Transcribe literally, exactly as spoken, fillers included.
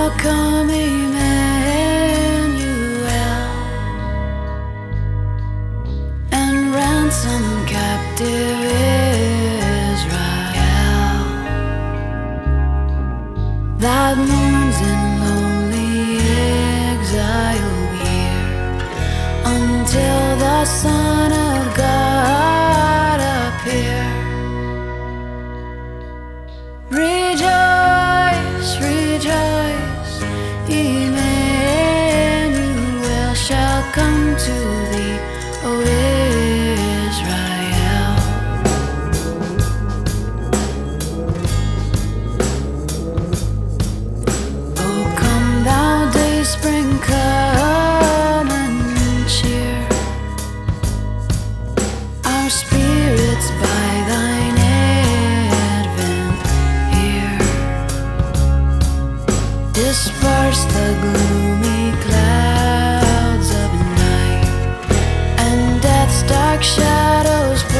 Now come, Emmanuel, and ransom captive Israel that mourns in lonely exile here until the Son of God appear. Rejoice, rejoice, Emmanuel shall come to thee, O Israel. O come thou dayspring, come and cheer our spirits by thine advent here. Disperse the gloomy clouds of night, and death's dark shadows